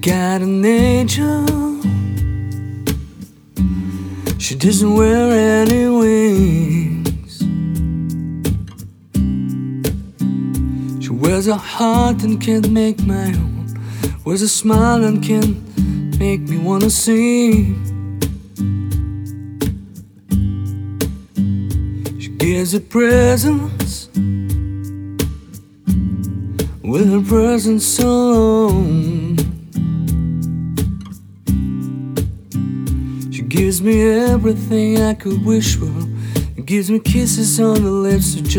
got an angel. She doesn't wear any wings. She wears a heart and can't make my own. Wears a smile and can't make me wanna sing. She gives her presents with her presence alone. She gives me everything I could wish for. It gives me kisses on the lips.